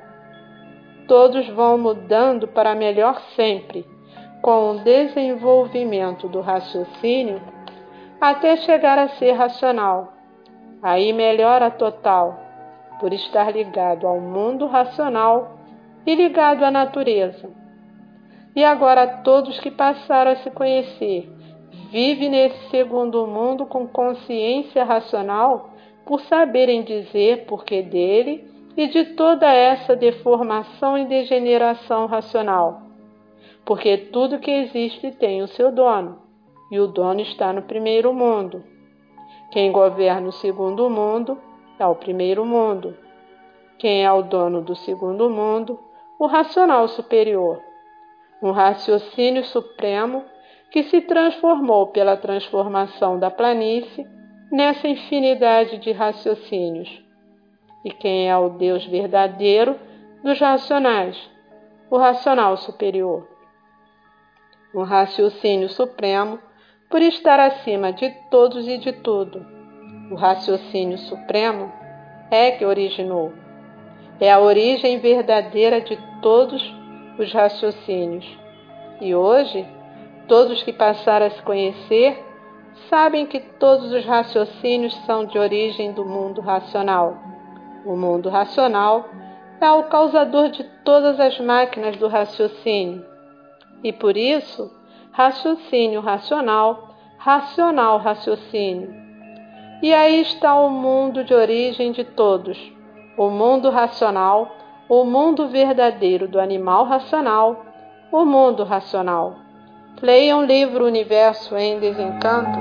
S8: Todos vão mudando para melhor sempre, com o desenvolvimento do raciocínio, até chegar a ser racional. Aí melhora total, por estar ligado ao mundo racional e ligado à natureza. e agora todos que passaram a se conhecer vivem nesse segundo mundo com consciência racional por saberem dizer porquê dele e de toda essa deformação e degeneração racional. Porque tudo que existe tem o seu dono, e o dono está no primeiro mundo. Quem governa o segundo mundo é o primeiro mundo. Quem é o dono do segundo mundo? O racional superior. Um raciocínio supremo que se transformou pela transformação da planície nessa infinidade de raciocínios. E quem é o Deus verdadeiro dos racionais? O racional superior. Um raciocínio supremo por estar acima de todos e de tudo. O raciocínio supremo é que originou. É a origem verdadeira de todos os raciocínios. E hoje, todos que passaram a se conhecer sabem que todos os raciocínios são de origem do mundo racional. O mundo racional é o causador de todas as máquinas do raciocínio. E por isso, raciocínio racional, racional raciocínio. E aí está o mundo de origem de todos, o mundo racional, o mundo verdadeiro do animal racional, o mundo racional. Leiam o livro Universo em Desencanto.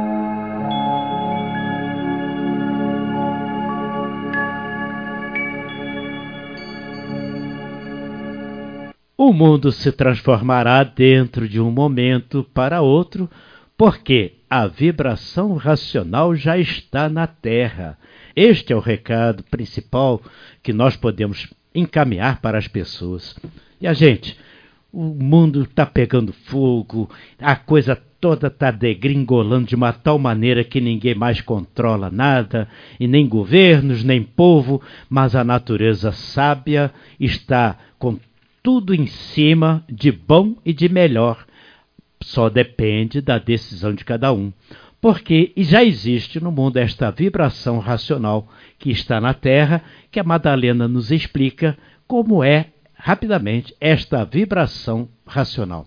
S4: O mundo se transformará dentro de um momento para outro, porque a vibração racional já está na Terra. Este é o recado principal que nós podemos encaminhar para as pessoas. E o mundo está pegando fogo, a coisa toda está degringolando de uma tal maneira que ninguém mais controla nada, e nem governos, nem povo, mas a natureza sábia está com tudo em cima de bom e de melhor. Só depende da decisão de cada um. Porque já existe no mundo esta vibração racional que está na Terra, que a Madalena nos explica como é, rapidamente, esta vibração racional.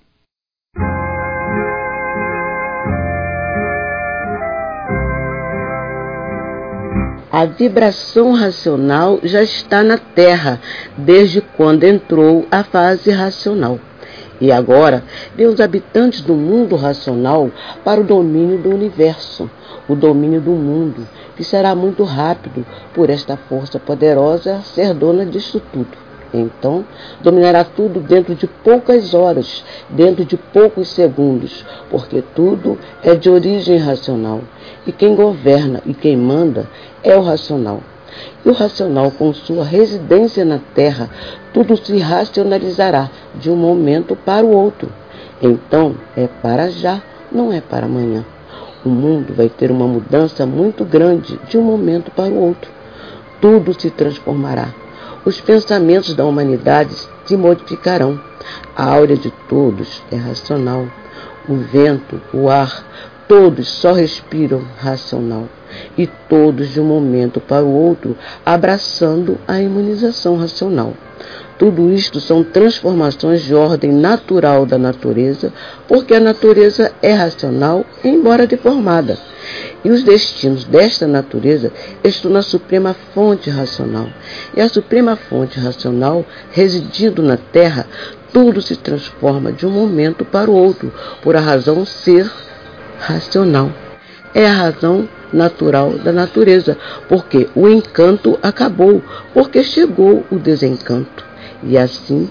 S10: A vibração racional já está na Terra, desde quando entrou a fase racional. E agora vem os habitantes do mundo racional para o domínio do universo, o domínio do mundo, que será muito rápido por esta força poderosa ser dona disso tudo. Então, dominará tudo dentro de poucas horas, dentro de poucos segundos, porque tudo é de origem racional. E quem governa e quem manda é o racional. E o racional, com sua residência na Terra, tudo se racionalizará de um momento para o outro. Então, é para já, não é para amanhã. O mundo vai ter uma mudança muito grande de um momento para o outro. Tudo se transformará. Os pensamentos da humanidade se modificarão. A áurea de todos é racional. O vento, o ar, todos só respiram racional. E todos de um momento para o outro abraçando a imunização racional. Tudo isto são transformações de ordem natural da natureza, porque a natureza é racional, embora deformada. E os destinos desta natureza estão na suprema fonte racional. E a suprema fonte racional, residindo na Terra, tudo se transforma de um momento para o outro, por a razão ser racional. É a razão natural da natureza, porque o encanto acabou, porque chegou o desencanto. E assim,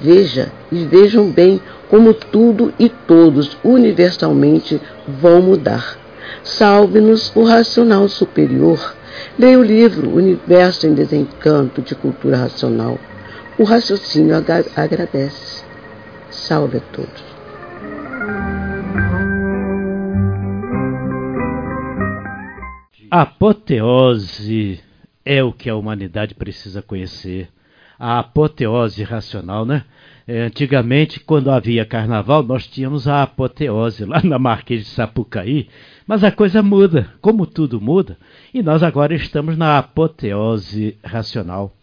S10: vejam bem como tudo e todos universalmente vão mudar. Salve-nos o racional superior. Leia o livro Universo em Desencanto de Cultura Racional. O raciocínio agradece. Salve a todos.
S4: A apoteose é o que a humanidade precisa conhecer. A apoteose racional, né? Antigamente, quando havia carnaval, nós tínhamos a apoteose lá na Marquês de Sapucaí, mas a coisa muda, como tudo muda, e nós agora estamos na apoteose racional.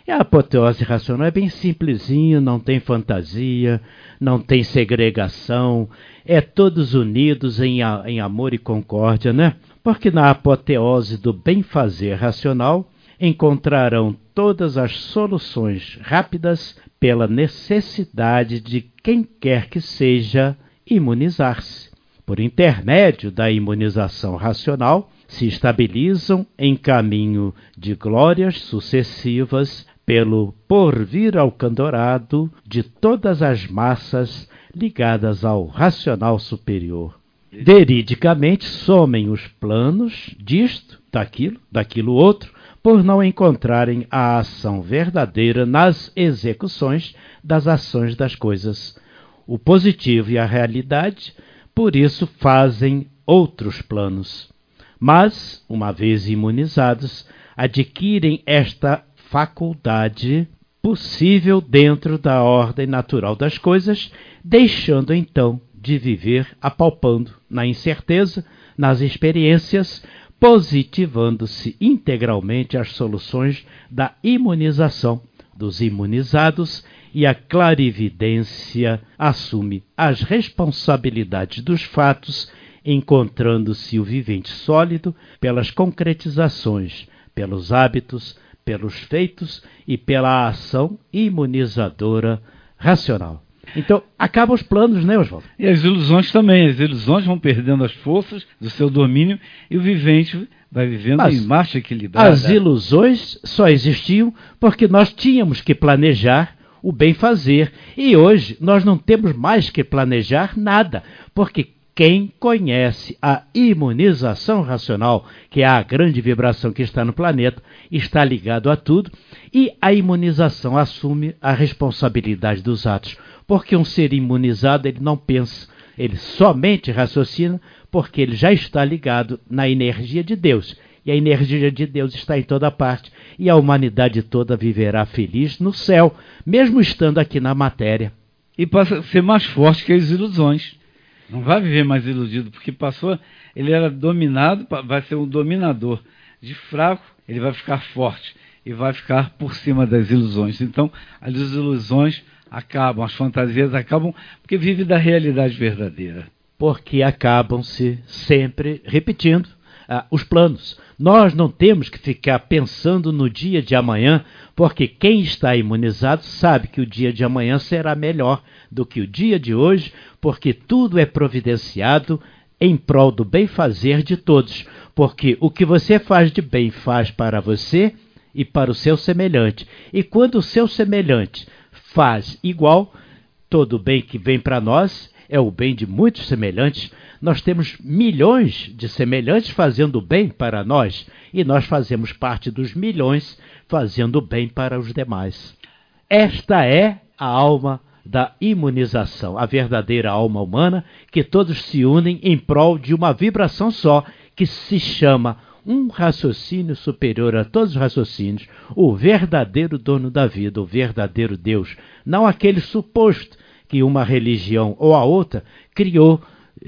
S4: E a apoteose racional é bem simplesinho, não tem fantasia, não tem segregação, é todos unidos em amor e concórdia, né? Porque na apoteose do bem-fazer racional encontrarão todas as soluções rápidas pela necessidade de quem quer que seja imunizar-se. Por intermédio da imunização racional, se estabilizam em caminho de glórias sucessivas pelo porvir alcandorado de todas as massas ligadas ao racional superior. Veridicamente somem os planos disto, daquilo outro, por não encontrarem a ação verdadeira nas execuções das ações das coisas. O positivo e a realidade, por isso, fazem outros planos. Mas, uma vez imunizados, adquirem esta faculdade possível dentro da ordem natural das coisas, deixando então de viver apalpando na incerteza, nas experiências, positivando-se integralmente as soluções da imunização dos imunizados, e a clarividência assume as responsabilidades dos fatos, encontrando-se o vivente sólido pelas concretizações, pelos hábitos, pelos feitos e pela ação imunizadora racional. Então, acabam os planos, né, Oswaldo?
S3: E as ilusões também. As ilusões vão perdendo as forças do seu domínio e o vivente vai vivendo em marcha equilibrada.
S4: As ilusões só existiam porque nós tínhamos que planejar o bem-fazer. E hoje nós não temos mais que planejar nada, porque quem conhece a imunização racional, que é a grande vibração que está no planeta, está ligado a tudo, e a imunização assume a responsabilidade dos atos. Porque um ser imunizado, ele não pensa, ele somente raciocina, porque ele já está ligado na energia de Deus. E a energia de Deus está em toda parte, e a humanidade toda viverá feliz no céu, mesmo estando aqui na matéria.
S3: E passa a ser mais forte que as ilusões. Não vai viver mais iludido, porque ele era dominado, vai ser um dominador. De fraco, ele vai ficar forte e vai ficar por cima das ilusões. Então, as ilusões acabam, as fantasias acabam, porque vive da realidade verdadeira.
S4: Porque acabam-se sempre repetindo os planos. Nós não temos que ficar pensando no dia de amanhã, porque quem está imunizado sabe que o dia de amanhã será melhor do que o dia de hoje, porque tudo é providenciado em prol do bem-fazer de todos. Porque o que você faz de bem faz para você e para o seu semelhante. E quando o seu semelhante faz igual, todo o bem que vem para nós é o bem de muitos semelhantes. Nós temos milhões de semelhantes fazendo bem para nós, e nós fazemos parte dos milhões fazendo bem para os demais. Esta é a alma da imunização, a verdadeira alma humana, que todos se unem em prol de uma vibração só, que se chama um raciocínio superior a todos os raciocínios, o verdadeiro dono da vida, o verdadeiro Deus, não aquele suposto que uma religião ou a outra criou,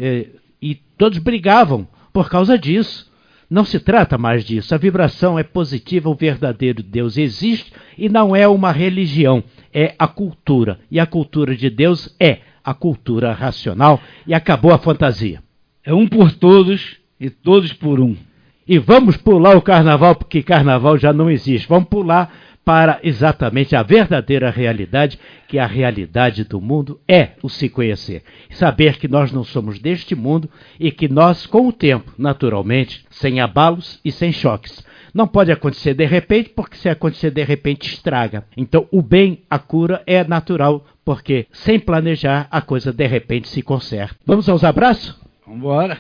S4: e todos brigavam por causa disso. Não se trata mais disso. A vibração é positiva, o verdadeiro Deus existe e não é uma religião, é a cultura. E a cultura de Deus é a cultura racional, e acabou a fantasia.
S3: É um por todos e todos por um.
S4: E vamos pular o carnaval, porque carnaval já não existe. Vamos pular para exatamente a verdadeira realidade, que a realidade do mundo é o se conhecer. Saber que nós não somos deste mundo e que nós, com o tempo, naturalmente, sem abalos e sem choques. Não pode acontecer de repente, porque se acontecer de repente estraga. Então o bem, a cura é natural, porque sem planejar a coisa de repente se conserta. Vamos aos abraços?
S3: Vamos embora.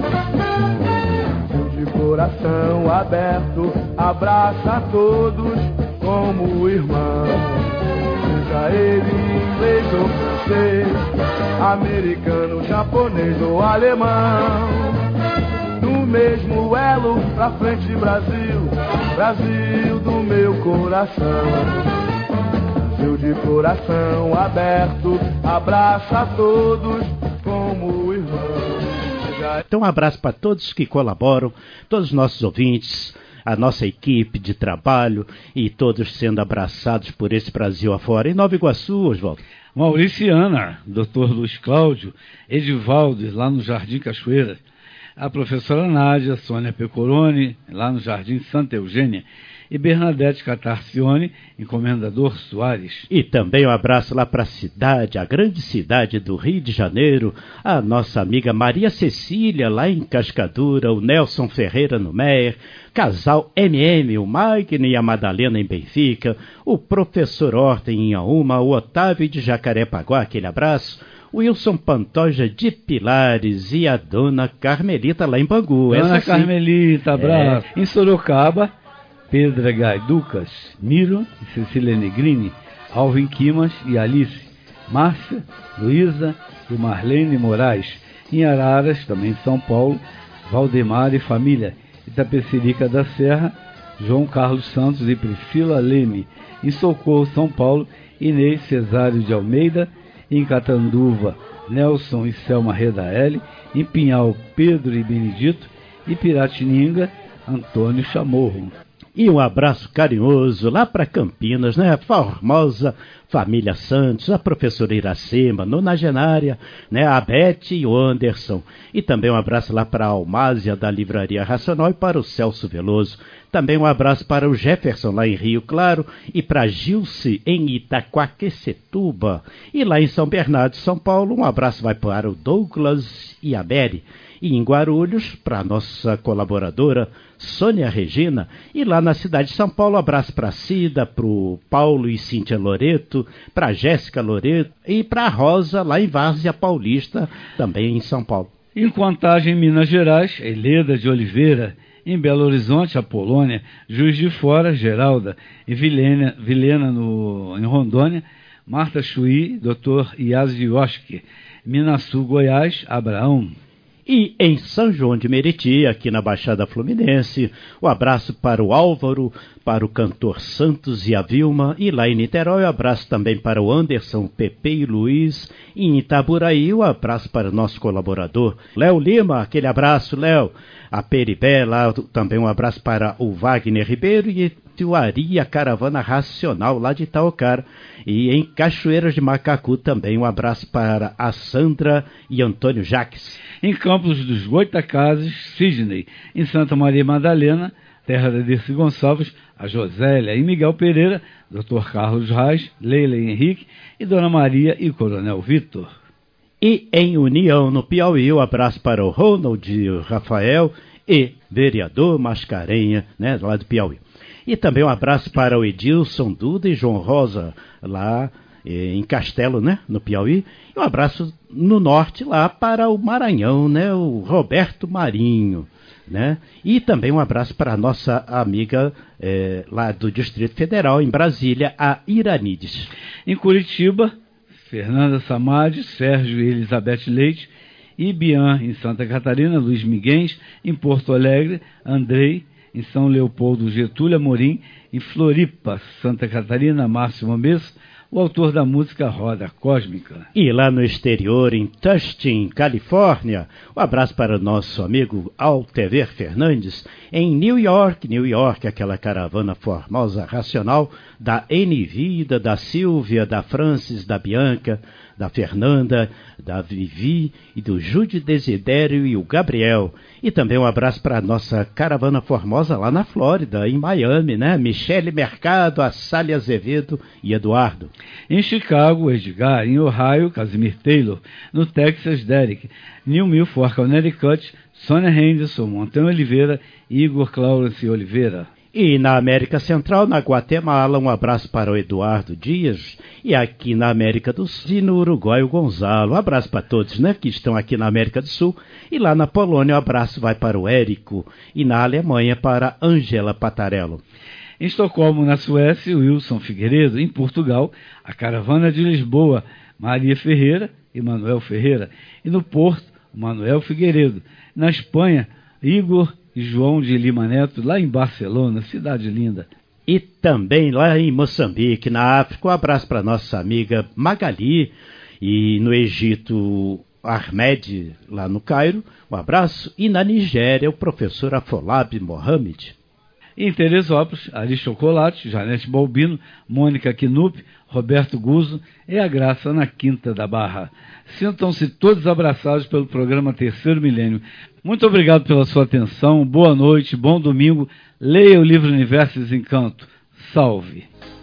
S2: De coração aberto, abraça a todos como irmão. Seja ele inglês ou francês, americano, japonês ou alemão. No mesmo elo, pra frente Brasil, Brasil do meu coração. Brasil de coração aberto, abraça a todos como irmão.
S4: Então um abraço para todos que colaboram, todos os nossos ouvintes, a nossa equipe de trabalho e todos sendo abraçados por esse Brasil afora. Em Nova Iguaçu, Oswaldo.
S3: Mauriciana, Dr. Luiz Cláudio, Edivaldo, lá no Jardim Cachoeira. A professora Nádia, Sônia Pecoroni, lá no Jardim Santa Eugênia. E Bernadette Catarcione, encomendador Soares.
S4: E também um abraço lá para a cidade, a grande cidade do Rio de Janeiro, a nossa amiga Maria Cecília, lá em Cascadura, o Nelson Ferreira no Meier, casal MM, o Magno e a Madalena em Benfica, o professor Horta em Inhaúma, o Otávio de Jacarepaguá, aquele abraço, o Wilson Pantoja de Pilares e a dona Carmelita lá em Bangu.
S3: Dona Carmelita, abraço. Em Sorocaba, Pedra Gaiducas, Miro e Cecília Negrini, Alvin Quimas e Alice, Márcia, Luísa e Marlene Moraes. Em Araras, também em São Paulo, Valdemar e família. Itapecerica da Serra, João Carlos Santos e Priscila Leme. Em Socorro, São Paulo, Inês Cesário de Almeida. Em Catanduva, Nelson e Selma Redaeli. Em Pinhal, Pedro e Benedito. E Piratininga, Antônio Chamorro.
S4: E um abraço carinhoso lá para Campinas, né? A formosa família Santos, a professora Iracema, nonagenária, né? A Beth e o Anderson. E também um abraço lá para a Almásia da Livraria Racional e para o Celso Veloso. Também um abraço para o Jefferson lá em Rio Claro e para Gilce em Itaquaquecetuba. E lá em São Bernardo, São Paulo, um abraço vai para o Douglas e a Mary. E em Guarulhos, para a nossa colaboradora Sônia Regina. E lá na cidade de São Paulo, um abraço para a Cida, para o Paulo e Cíntia Loreto, para a Jéssica Loreto e para a Rosa, lá em Várzea Paulista, também em São Paulo.
S3: Em Contagem, Minas Gerais, Heleda de Oliveira. Em Belo Horizonte, a Polônia. Juiz de Fora, Geralda. Em Vilhena em Rondônia, Marta Chuí, Dr. Yazioski. Minasul, Goiás, Abraão.
S4: E em São João de Meriti, aqui na Baixada Fluminense, um abraço para o Álvaro, para o cantor Santos e a Vilma. E lá em Niterói, um abraço também para o Anderson, Pepe e Luiz. E em Itaburaí, um abraço para o nosso colaborador Léo Lima, aquele abraço, Léo. A Peribé, lá também um abraço para o Wagner Ribeiro e a Caravana Racional lá de Itaocara. E em Cachoeiras de Macacu também um abraço para a Sandra e Antônio Jaques.
S3: Em Campos dos Goitacazes, Sidney. Em Santa Maria Madalena, terra da Dirce Gonçalves, a Josélia. Em Miguel Pereira, Dr. Carlos Reis, Leila e Henrique e Dona Maria e Coronel Vitor.
S4: E em União, no Piauí, um abraço para o Ronald e o Rafael e vereador Mascarenha, né, lá do Piauí. E também um abraço para o Edilson Duda e João Rosa, lá em Castelo, né, no Piauí. E um abraço no norte, lá para o Maranhão, né, o Roberto Marinho, né. E também um abraço para a nossa amiga lá do Distrito Federal, em Brasília, a Iranides.
S3: Em Curitiba, Fernanda Samad, Sérgio e Elizabeth Leite. E Bian, em Santa Catarina, Luiz Miguens. Em Porto Alegre, Andrei. Em São Leopoldo, Getúlio Amorim. Em Floripa, Santa Catarina, Márcio Mamês, o autor da música Roda Cósmica.
S4: E lá no exterior, em Tustin, Califórnia, um abraço para o nosso amigo Altever Fernandes. Em New York, aquela caravana formosa racional da N Vida, da Silvia, da Francis, da Bianca, da Fernanda, da Vivi e do Júlio Desidério e o Gabriel. E também um abraço para a nossa caravana formosa lá na Flórida, em Miami, né? Michele Mercado, Assália Azevedo e Eduardo.
S3: Em Chicago, Edgar. Em Ohio, Casimir Taylor. No Texas, Derek. New Milford, Connecticut, Sônia Henderson, Montanha Oliveira e Igor Claudio Oliveira.
S4: E na América Central, na Guatemala, um abraço para o Eduardo Dias. E aqui na América do Sul, e no Uruguai, o Gonzalo. Um abraço para todos, né, que estão aqui na América do Sul. E lá na Polônia, um abraço vai para o Érico. E na Alemanha, para Angela Patarello.
S3: Em Estocolmo, na Suécia, Wilson Figueiredo. Em Portugal, a Caravana de Lisboa, Maria Ferreira e Manuel Ferreira. E no Porto, Manuel Figueiredo. Na Espanha, Igor e João de Lima Neto, lá em Barcelona, cidade linda.
S4: E também lá em Moçambique, na África, um abraço para nossa amiga Magali. E no Egito, Ahmed, lá no Cairo, um abraço. E na Nigéria, o professor Afolabi Mohamed.
S3: E em Teresópolis, Ari Chocolate, Janete Balbino, Mônica Knupp, Roberto Guzzo e a Graça na Quinta da Barra. Sintam-se todos abraçados pelo programa Terceiro Milênio. Muito obrigado pela sua atenção, boa noite, bom domingo, leia o livro Universo e Desencanto. Salve!